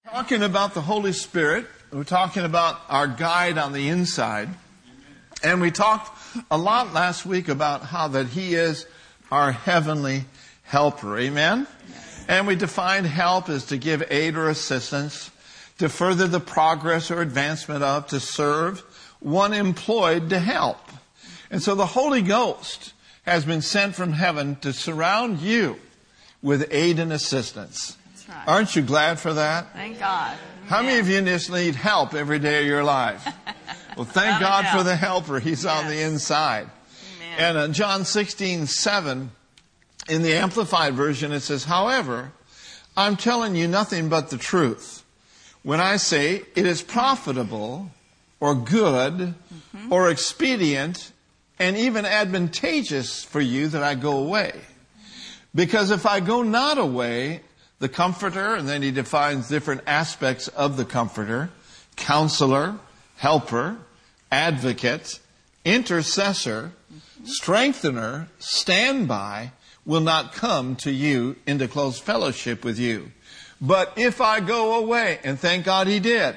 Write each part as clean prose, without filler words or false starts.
Talking about the Holy Spirit, we're talking about our guide on the inside. And we talked a lot last week about how that He is our heavenly helper. Amen? And we defined help as to give aid or assistance, to further the progress or advancement of, to serve, one employed to help. And so the Holy Ghost has been sent from heaven to surround you with aid and assistance. Right. Aren't you glad for that? Thank God. How many of you just need help every day of your life? Well, thank God for the helper. He's on the inside. Amen. And John 16:7, in the Amplified Version, it says, "However, I'm telling you nothing but the truth when I say it is profitable or good or expedient and even advantageous for you that I go away. Because if I go not away, the Comforter," and then he defines different aspects of the Comforter: Counselor, Helper, Advocate, Intercessor, Strengthener, Standby, will not come to you into close fellowship with you. But if I go away, and thank God He did,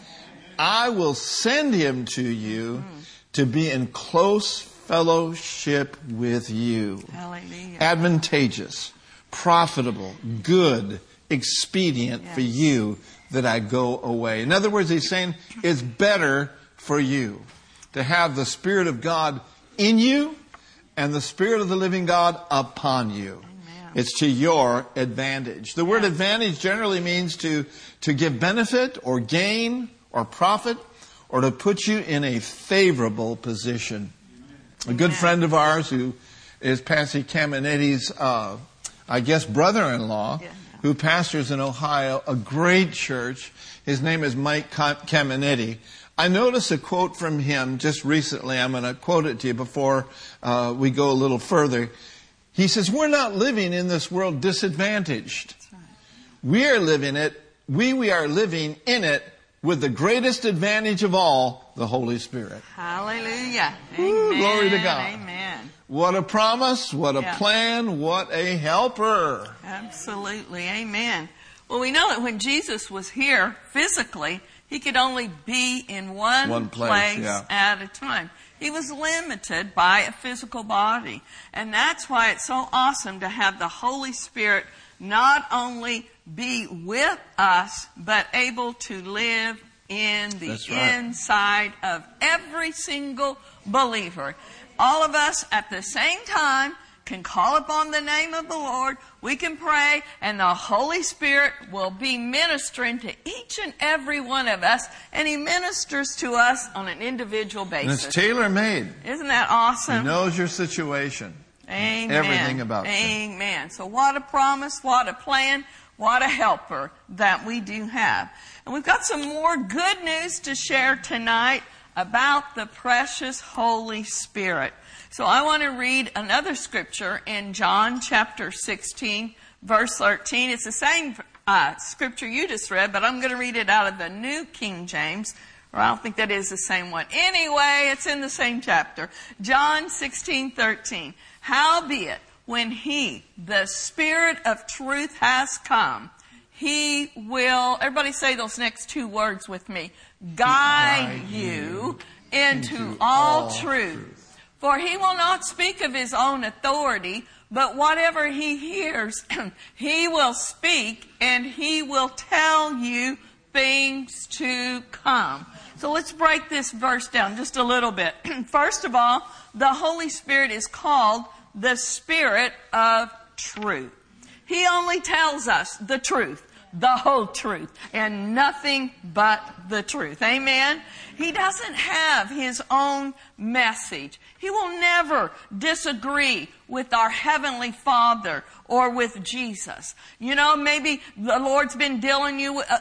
I will send Him to you to be in close fellowship with you. Hallelujah. Advantageous, profitable, good, expedient for you that I go away. In other words, He's saying it's better for you to have the Spirit of God in you and the Spirit of the living God upon you. Amen. It's to your advantage. The word advantage generally means to give benefit or gain or profit, or to put you in a favorable position. A good friend of ours who is Patsy Caminetti's, brother-in-law, who pastors in Ohio, a great church. His name is Mike Caminetti. I noticed a quote from him just recently. I'm going to quote it to you before we go a little further. He says, "We're not living in this world disadvantaged. That's right. We are living in it with the greatest advantage of all, the Holy Spirit." Hallelujah. Ooh, Amen. glory to God. Amen. What a promise, what a plan, what a helper. Absolutely. Amen. Well, we know that when Jesus was here physically, He could only be in one place at a time. He was limited by a physical body. And that's why it's so awesome to have the Holy Spirit not only be with us, but able to live in the inside of every single believer. All of us at the same time can call upon the name of the Lord. We can pray, and the Holy Spirit will be ministering to each and every one of us, and He ministers to us on an individual basis. And it's tailor-made. Isn't that awesome? He knows your situation. Amen. Everything about you. Amen. So what a promise, what a plan, what a helper that we do have. And we've got some more good news to share tonight about the precious Holy Spirit. So I want to read another scripture in John chapter 16, verse 13. It's the same scripture you just read, but I'm going to read it out of the New King James. Or I don't think that is the same one. Anyway, it's in the same chapter. John 16:13. "Howbeit, when He, the Spirit of truth, has come, He will," everybody say those next two words with me, "guide you into all truth. For He will not speak of His own authority, but whatever He hears, He will speak, and He will tell you things to come." So let's break this verse down just a little bit. First of all, the Holy Spirit is called the Spirit of truth. He only tells us the truth, the whole truth, and nothing but the truth. Amen? He doesn't have His own message. He will never disagree with our Heavenly Father or with Jesus. You know, maybe the Lord's been dealing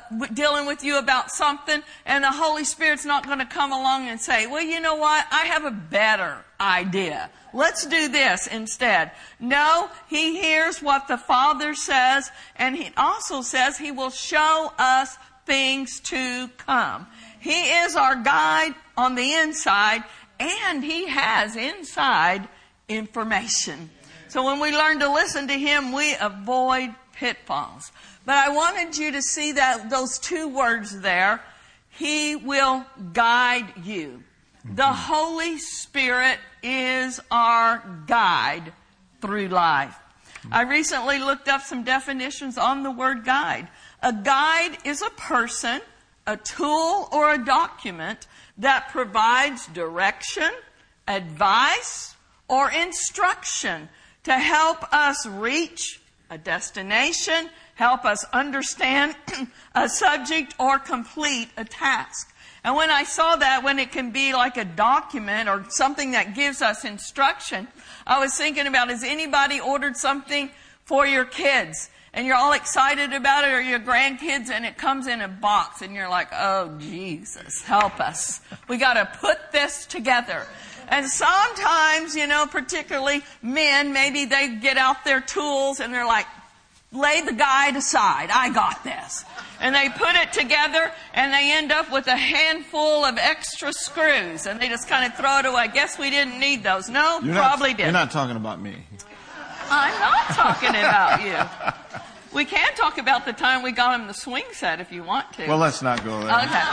with you about something, and the Holy Spirit's not going to come along and say, "Well, you know what? I have a better idea. Let's do this instead." No, He hears what the Father says, and He also says He will show us things to come. He is our guide on the inside, and He has inside information. So when we learn to listen to Him, we avoid pitfalls. But I wanted you to see that those two words there. He will guide you. The Holy Spirit is our guide through life. I recently looked up some definitions on the word guide. A guide is a person, a tool, or a document that provides direction, advice, or instruction to help us reach a destination, help us understand a subject, or complete a task. And when I saw that, when it can be like a document or something that gives us instruction, I was thinking about, has anybody ordered something for your kids? And you're all excited about it, or your grandkids, and it comes in a box, and you're like, oh, Jesus, help us. We got to put this together. And sometimes, particularly men, maybe they get out their tools, and they're like, lay the guide aside. I got this. And they put it together, and they end up with a handful of extra screws, and they just kind of throw it away. I guess we didn't need those. No, probably didn't. You're not talking about me. I'm not talking about you. We can talk about the time we got him the swing set if you want to. Well, let's not go there. Okay.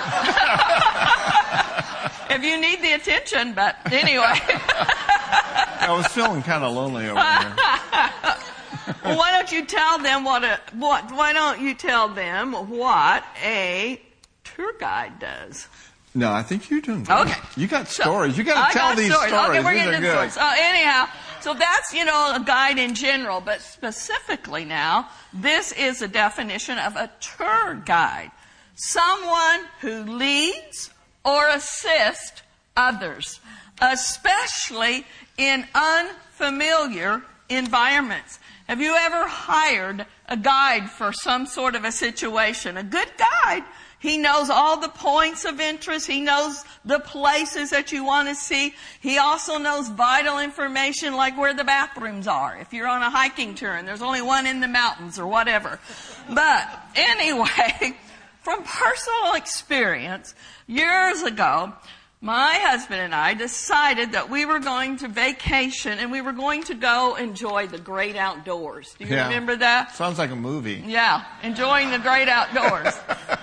If you need the attention, but anyway. I was feeling kind of lonely over here. Well, why don't you tell them what a tour guide does? No, I think you're doing good. Okay. You got stories. You got to tell these stories. Okay, we're these getting are into good. stories. Anyhow, so that's, a guide in general, but specifically now, this is a definition of a tour guide. Someone who leads or assists others, especially in unfamiliar environments. Have you ever hired a guide for some sort of a situation? A good guide, he knows all the points of interest. He knows the places that you want to see. He also knows vital information like where the bathrooms are. If you're on a hiking tour and there's only one in the mountains or whatever. But anyway, from personal experience, years ago, my husband and I decided that we were going to vacation and we were going to go enjoy the great outdoors. Do you remember that? Sounds like a movie. Yeah, enjoying the great outdoors.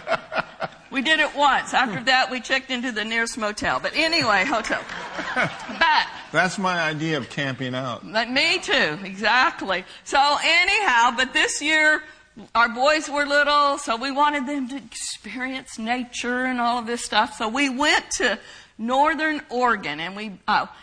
We did it once. After that, we checked into the nearest motel. But anyway, hotel. But that's my idea of camping out. Me too, exactly. So anyhow, but this year, our boys were little, so we wanted them to experience nature and all of this stuff. So we went to Northern Oregon, and we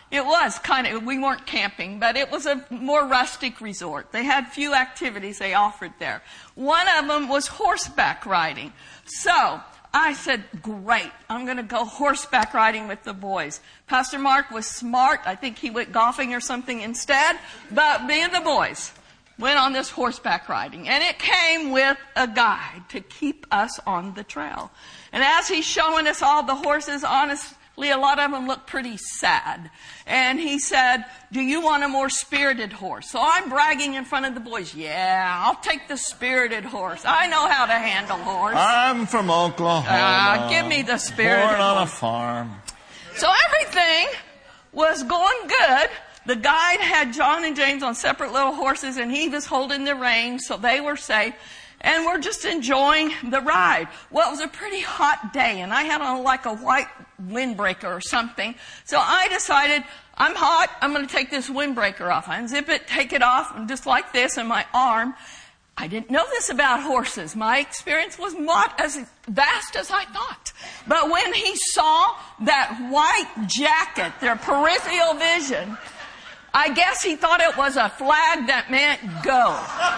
weren't camping, but it was a more rustic resort. They had few activities they offered there. One of them was horseback riding. So I said, great, I'm going to go horseback riding with the boys. Pastor Mark was smart. I think he went golfing or something instead, but me and the boys went on this horseback riding, and it came with a guide to keep us on the trail. And as he's showing us all the horses, honestly, a lot of them look pretty sad. And he said, do you want a more spirited horse? So I'm bragging in front of the boys. Yeah, I'll take the spirited horse. I know how to handle horse. I'm from Oklahoma. Give me the spirited horse. Born on a farm. So everything was going good. The guide had John and James on separate little horses, and he was holding the reins, so they were safe. And we're just enjoying the ride. Well, it was a pretty hot day, and I had on like a white windbreaker or something. So I decided, I'm hot, I'm going to take this windbreaker off. I unzip it, take it off, and just like this in my arm. I didn't know this about horses. My experience was not as vast as I thought. But when he saw that white jacket, their peripheral vision, I guess he thought it was a flag that meant go.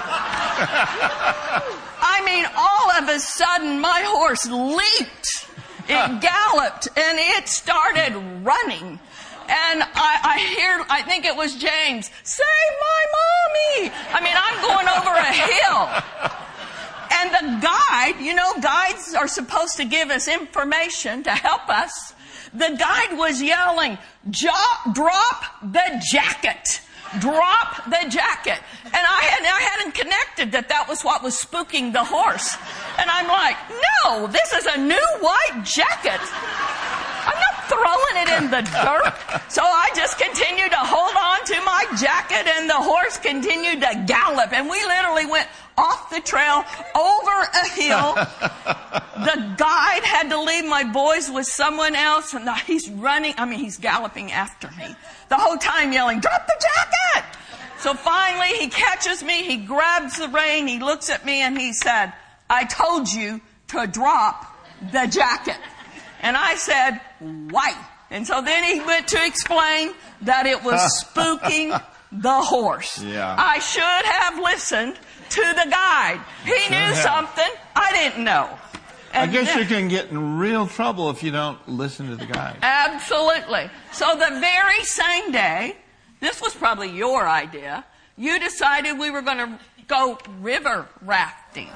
I mean, all of a sudden, my horse leaped. It galloped, and it started running. And I think it was James, save my mommy! I mean, I'm going over a hill. And the guide, guides are supposed to give us information to help us. The guide was yelling, drop the jacket. Drop the jacket. And I hadn't connected that was what was spooking the horse. And I'm like, no, this is a new white jacket. I'm not throwing it in the dirt. So I just continued to hold on to my jacket, and the horse continued to gallop. And we literally went off the trail, over a hill. The guide had to leave my boys with someone else, and he's running. I mean, he's galloping after me the whole time, yelling, "Drop the jacket!" So finally, he catches me. He grabs the rein. He looks at me, and he said, "I told you to drop the jacket." And I said, "Why?" And so then he went to explain that it was spooking the horse. Yeah. I should have listened to the guide. He knew something I didn't know. And I guess you can get in real trouble if you don't listen to the guide. Absolutely. So the very same day, this was probably your idea, you decided we were going to go river rafting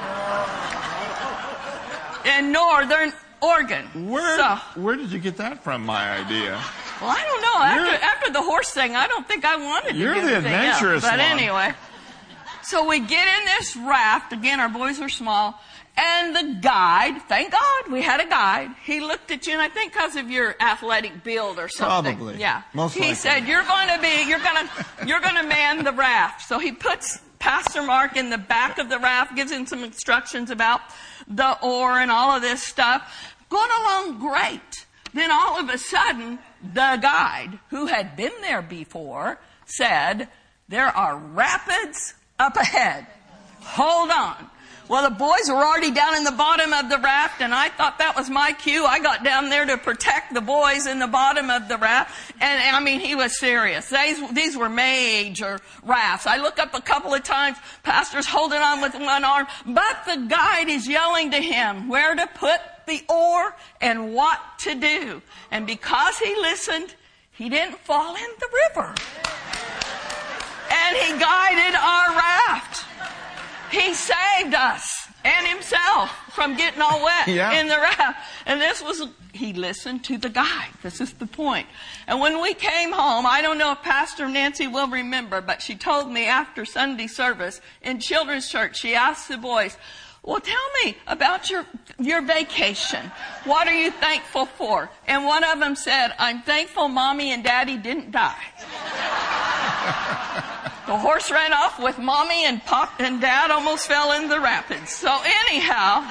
in northern Oregon. Where did you get that from, my idea? Well, I don't know. After the horse thing, I don't think I wanted to do anything else. You're the adventurous one. But anyway, so we get in this raft. Again, our boys were small. And the guide, thank God we had a guide. He looked at you, and I think because of your athletic build or something. Probably. Yeah. Most likely. He said, you're going to man the raft. So he puts Pastor Mark in the back of the raft, gives him some instructions about the oar and all of this stuff. Going along great. Then all of a sudden, the guide, who had been there before, said, "There are rapids up ahead. Hold on." Well, the boys were already down in the bottom of the raft, and I thought that was my cue. I got down there to protect the boys in the bottom of the raft. And I mean, he was serious. These were major rafts. I look up a couple of times. Pastor's holding on with one arm, but the guide is yelling to him where to put the oar and what to do. And because he listened, he didn't fall in the river. And he guided our raft. He saved us and himself from getting all wet in the raft. And he listened to the guide. This is the point. And when we came home, I don't know if Pastor Nancy will remember, but she told me after Sunday service in children's church, she asked the boys, "Well, tell me about your vacation. What are you thankful for?" And one of them said, "I'm thankful Mommy and Daddy didn't die." The horse ran off with Mommy, and Pop and Dad almost fell in the rapids. So anyhow,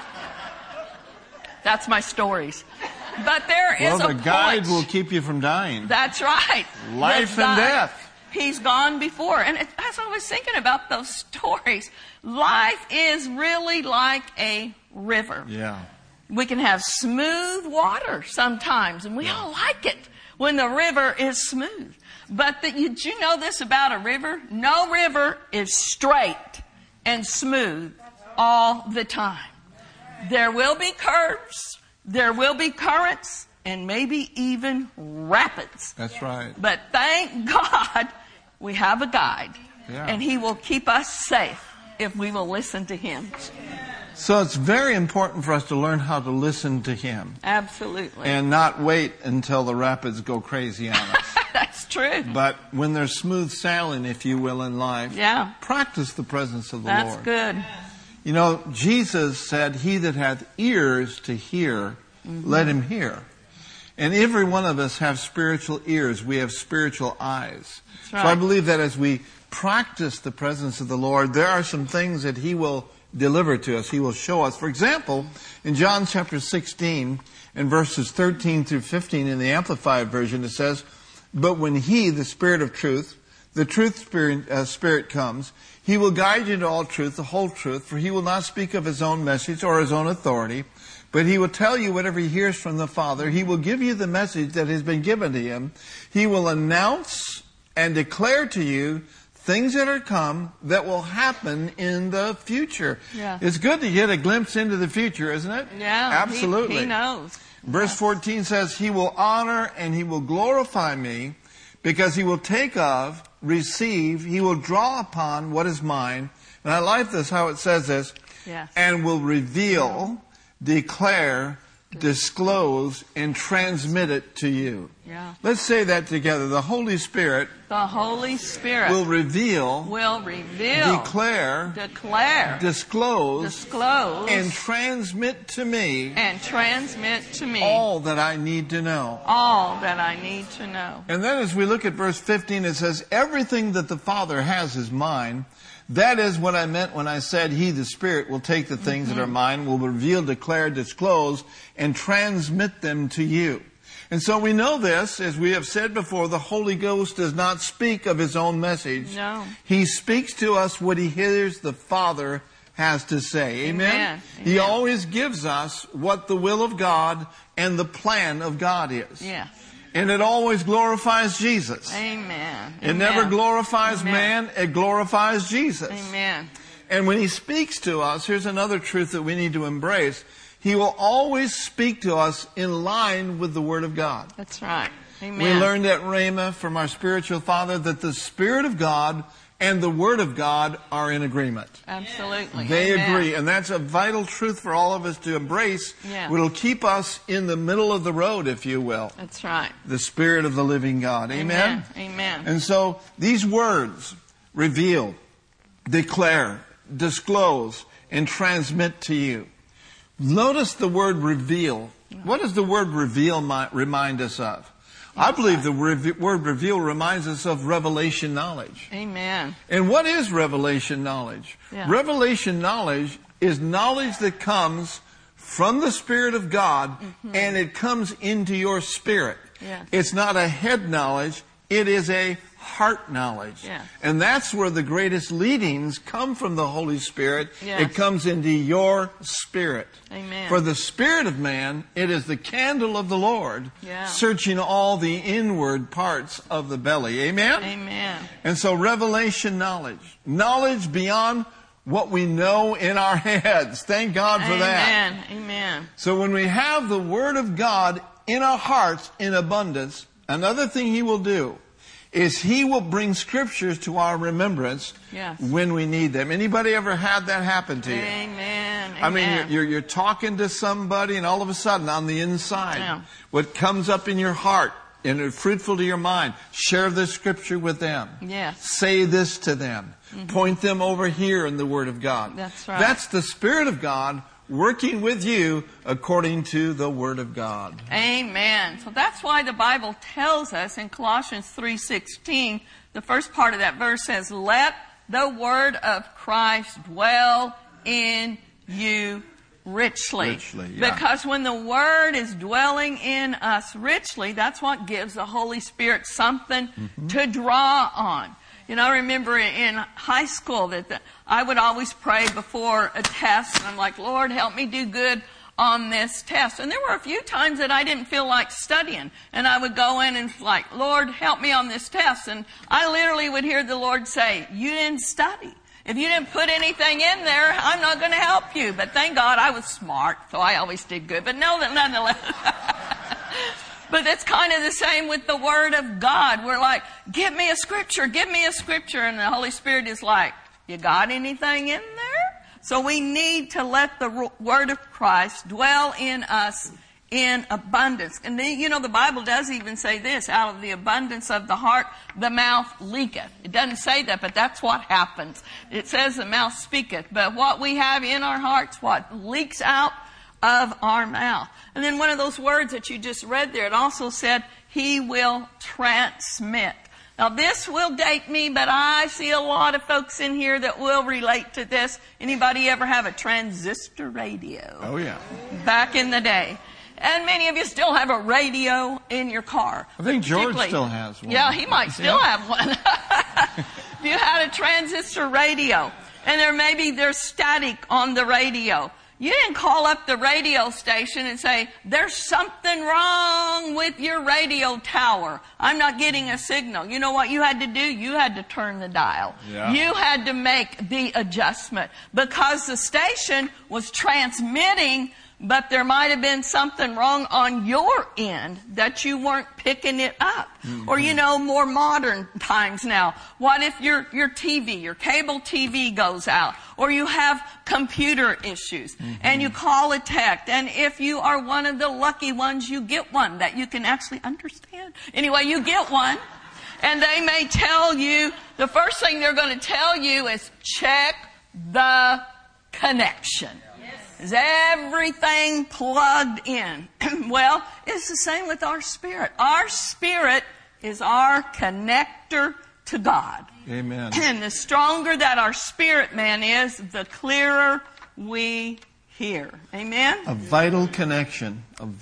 that's my stories. But there is a point. Well, the guide will keep you from dying. That's right. Life and death. He's gone before. And as I was thinking about those stories, life is really like a river. Yeah. We can have smooth water sometimes, and we all like it when the river is smooth. But did you know this about a river? No river is straight and smooth all the time. There will be curves, there will be currents, and maybe even rapids. That's right. But thank God we have a guide, and he will keep us safe if we will listen to him. So it's very important for us to learn how to listen to him. Absolutely. And not wait until the rapids go crazy on us. That's true. But when there's smooth sailing, if you will, in life, practice the presence of the Lord. That's good. You know, Jesus said, "He that hath ears to hear, let him hear." And every one of us have spiritual ears. We have spiritual eyes. That's right. So I believe that as we practice the presence of the Lord, there are some things that he will deliver to us. He will show us. For example, in John chapter 16 and verses 13 through 15 in the Amplified Version, it says, "But when he, the Spirit of truth, the truth Spirit comes, he will guide you into all truth, the whole truth, for he will not speak of his own message or his own authority, but he will tell you whatever he hears from the Father. He will give you the message that has been given to him. He will announce and declare to you things that are come that will happen in the future." Yeah. It's good to get a glimpse into the future, isn't it? Yeah. Absolutely. He knows. Verse 14 says, "He will honor and he will glorify me, because he will take of, receive, he will draw upon what is mine." And I like this, how it says this. Yes. "And will reveal, declare, disclose, and transmit it to you." Yeah. Let's say that together. The Holy Spirit will reveal, declare, disclose, and transmit to me all that I need to know. And then as we look at verse 15, it says, "Everything that the Father has is mine. That is what I meant when I said He, the Spirit, will take the things that are mine, will reveal, declare, disclose, and transmit them to you. And so we know this, as we have said before, the Holy Ghost does not speak of His own message. No. He speaks to us what He hears the Father has to say. Amen? Amen. He always gives us what the will of God and the plan of God is. Yes. And it always glorifies Jesus. Amen. It never glorifies Amen. man, it glorifies Jesus. Amen. And when He speaks to us, here's another truth that we need to embrace. He will always speak to us in line with the Word of God. That's right. Amen. We learned at Rhema from our spiritual father that the Spirit of God and the Word of God are in agreement. Absolutely. They Amen. agree. And that's a vital truth for all of us to embrace. Yeah. It'll keep us in the middle of the road, if you will. That's right. The Spirit of the living God. Amen? Amen. And so these words reveal, declare, disclose, and transmit to you. Notice the word reveal. What does the word reveal remind us of? I believe the word reveal reminds us of revelation knowledge. Amen. And what is revelation knowledge? Yeah. Revelation knowledge is knowledge that comes from the Spirit of God, and it comes into your spirit. Yes. It's not a head knowledge, it is a heart knowledge. Yes. And that's where the greatest leadings come from the Holy Spirit. Yes. It comes into your spirit. Amen. For the spirit of man, it is the candle of the Lord, Yeah. searching all the inward parts of the belly. Amen? Amen. And so revelation knowledge. Knowledge beyond what we know in our heads. Thank God for that. Amen. Amen. So when we have the Word of God in our hearts in abundance, another thing He will do is He will bring scriptures to our remembrance Yes. when we need them. Anybody ever had that happen to you? Amen. I mean, Amen. you're talking to somebody, and all of a sudden, on the inside, Yeah. what comes up in your heart and is fruitful to your mind, share this scripture with them. Yes. Say this to them. Point them over here in the Word of God. That's right. That's the Spirit of God working with you according to the Word of God. Amen. So that's why the Bible tells us in Colossians 3:16, the first part of that verse says, "Let the word of Christ dwell in you richly." Richly, yeah. Because when the word is dwelling in us richly, that's what gives the Holy Spirit something to draw on. You know, I remember in high school that I would always pray before a test, and I'm like, "Lord, help me do good on this test." And there were a few times that I didn't feel like studying, and I would go in and like, "Lord, help me on this test." And I literally would hear the Lord say, "You didn't study. If you didn't put anything in there, I'm not going to help you." But thank God I was smart, so I always did good. But no, nonetheless. But it's kind of the same with the Word of God. We're like, give me a scripture. And the Holy Spirit is like, you got anything in there? So we need to let the Word of Christ dwell in us in abundance. And you know, the Bible does even say this, out of the abundance of the heart, the mouth leaketh. It doesn't say that, but that's what happens. It says the mouth speaketh. But what we have in our hearts, what leaks out of our mouth. And then one of those words that you just read there, it also said, He will transmit. Now this will date me, but I see a lot of folks in here that will relate to this. Anybody ever have a transistor radio? Oh, yeah. Back in the day. And many of you still have a radio in your car. I think George still has one. Yeah, he might still have one. If you had a transistor radio, and there's static on the radio, you didn't call up the radio station and say, "There's something wrong with your radio tower. I'm not getting a signal." You know what you had to do? You had to turn the dial. Yeah. You had to make the adjustment because the station was transmitting, but there might have been something wrong on your end that you weren't picking it up. Or, you know, more modern times now. What if your TV, your cable TV goes out? Or you have computer issues and you call a tech. And if you are one of the lucky ones, you get one that you can actually understand. Anyway, you get one. And they may tell you, the first thing they're going to tell you is check the connection. Is everything plugged in? Well, it's the same with our spirit. Our spirit is our connector to God. Amen. And the stronger that our spirit man is, the clearer we hear. Amen? A vital connection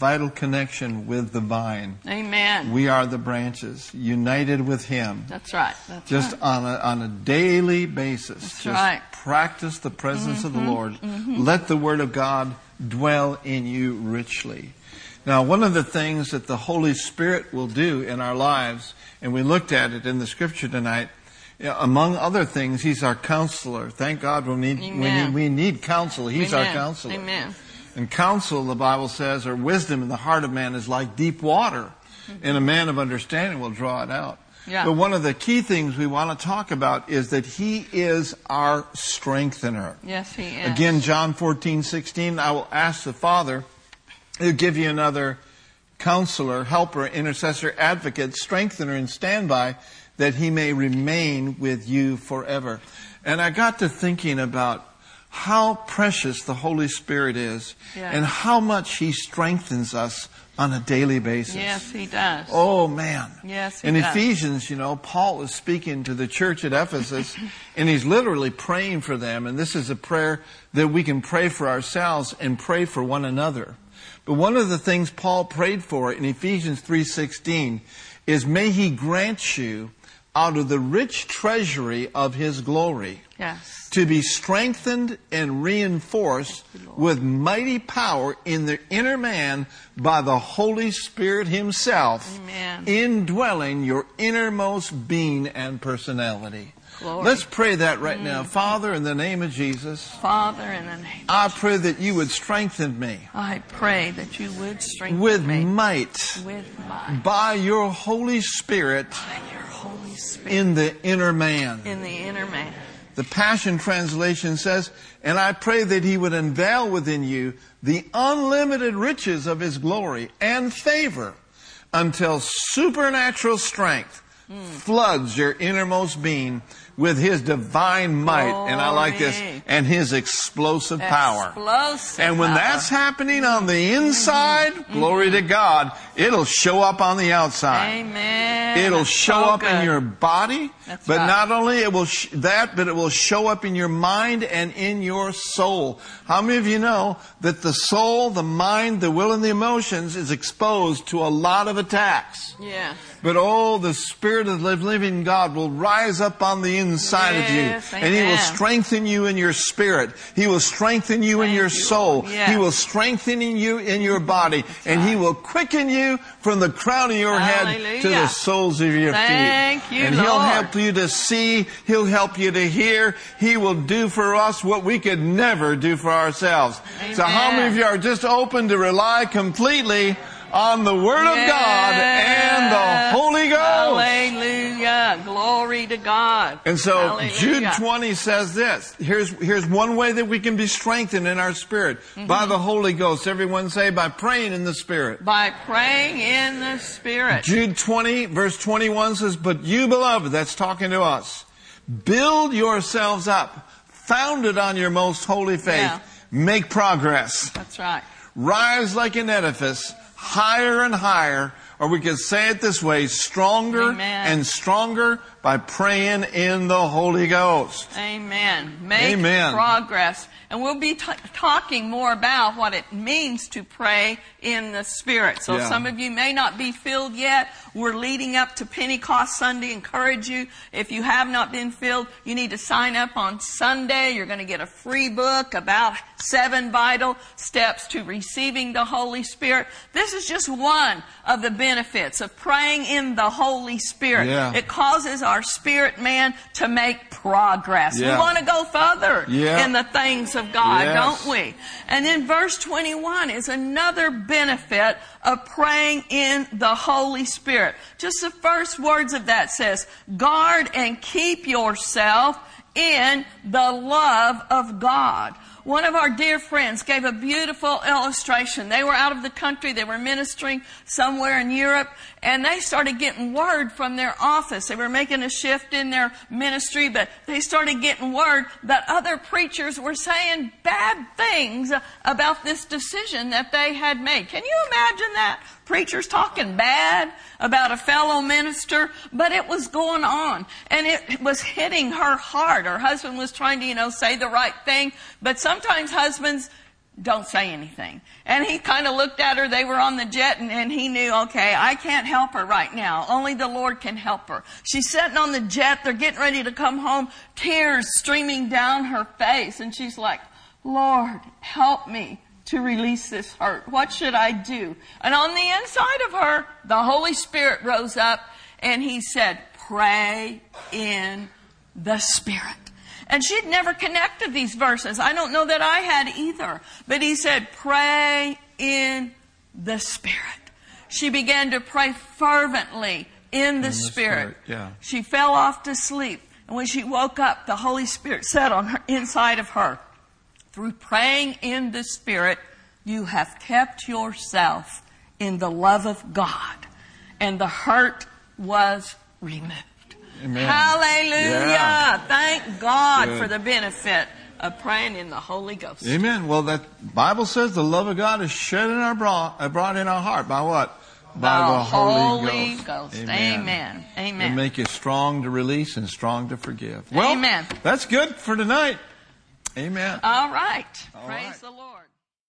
with the vine. Amen. We are the branches, united with Him. That's right. That's just right. on a daily basis. That's just right. practice the presence of the Lord. Let the Word of God dwell in you richly. Now, one of the things that the Holy Spirit will do in our lives, and we looked at it in the Scripture tonight, among other things, He's our counselor. Thank God we need counsel. He's our counselor. Amen. And counsel, the Bible says, or wisdom in the heart of man is like deep water, and a man of understanding will draw it out. Yeah. But one of the key things we want to talk about is that He is our strengthener. Yes, He is. Again, John 14:16, I will ask the Father, He'll give you another counselor, helper, intercessor, advocate, strengthener, and standby, that He may remain with you forever. And I got to thinking about how precious the Holy Spirit is, and how much He strengthens us on a daily basis. Yes, He does. Oh, man. Yes, He In does. Ephesians, Paul is speaking to the church at Ephesus, and he's literally praying for them. And this is a prayer that we can pray for ourselves and pray for one another. But one of the things Paul prayed for in Ephesians 3:16 is, may He grant you out of the rich treasury of His glory, to be strengthened and reinforced with mighty power in the inner man by the Holy Spirit Himself, indwelling your innermost being and personality. Glory. Let's pray that right now. Father, in the name of Jesus, Father, in the name I pray that You would strengthen me. I pray that You would strengthen with me might, with might, by Your Holy Spirit, by Your Holy Spirit in the inner man. in the inner man. The Passion Translation says, and I pray that He would unveil within you the unlimited riches of His glory and favor until supernatural strength floods your innermost being with His divine might. Glory. And I like this, and His explosive power. And when power. that's happening on the inside, glory to God, it'll show up on the outside. Amen. It'll That's show so up good. in your body, That's but right. not only it will but it will show up in your mind and in your soul. How many of you know that the soul, the mind, the will, and the emotions is exposed to a lot of attacks? Yeah. But the Spirit of the living God will rise up on the inside of you. And He will amen. strengthen you in your spirit. He will strengthen you in Thank your you, soul. Lord. Yes. He will strengthen you in your body. And He will quicken you from the crown of your head to the Hallelujah. soles of your Thank feet. you, And He'll Lord. help you to see. He'll help you to hear. He will do for us what we could never do for ourselves. Amen. So how many of you are just open to rely completely on the Word of God and the Holy Ghost? Hallelujah. Glory to God. And so Hallelujah. Jude 20 says this. Here's one way that we can be strengthened in our spirit. By the Holy Ghost. Everyone say, by praying in the Spirit. By praying in the Spirit. Jude 20 verse 21 says, but you, beloved, that's talking to us, build yourselves up, founded on your most holy faith. Yeah. Make progress. That's right. Rise like an edifice, higher and higher, or we could say it this way, stronger Amen. and stronger by praying in the Holy Ghost. Amen. Make Amen. progress. And we'll be talking more about what it means to pray in the Spirit. So some of you may not be filled yet. We're leading up to Pentecost Sunday. Encourage you, if you have not been filled, you need to sign up on Sunday. You're going to get a free book about 7 vital steps to receiving the Holy Spirit. This is just one of the benefits of praying in the Holy Spirit. Yeah. It causes our spirit man to make progress. Yeah. We want to go further Yeah. in the things of God, Yes. don't we? And then verse 21 is another benefit of praying in the Holy Spirit. Just the first words of that says, guard and keep yourself in the love of God. One of our dear friends gave a beautiful illustration. They were out of the country. They were ministering somewhere in Europe, and they started getting word from their office. They were making a shift in their ministry, but they started getting word that other preachers were saying bad things about this decision that they had made. Can you imagine that? Preachers talking bad about a fellow minister, but it was going on, and it was hitting her hard. Her husband was trying to, say the right thing, but sometimes husbands don't say anything. And he kind of looked at her. They were on the jet, and he knew, okay, I can't help her right now. Only the Lord can help her. She's sitting on the jet. They're getting ready to come home, tears streaming down her face, and she's like, Lord, help me to release this hurt. What should I do? And on the inside of her, the Holy Spirit rose up and he said, pray in the Spirit. And she'd never connected these verses. I don't know that I had either. But he said, pray in the Spirit. She began to pray fervently in the Spirit. Yeah. She fell off to sleep. And when she woke up, the Holy Spirit sat on her inside of her. Through praying in the Spirit, you have kept yourself in the love of God. And the hurt was removed. Amen. Hallelujah. Yeah. Thank God Good. for the benefit of praying in the Holy Ghost. Amen. Well, that Bible says the love of God is shed in brought in our heart. By what? By the Holy Ghost. Amen. Amen. To make you strong to release and strong to forgive. Well, Amen. That's good for tonight. Amen. All right. All Praise right. the Lord.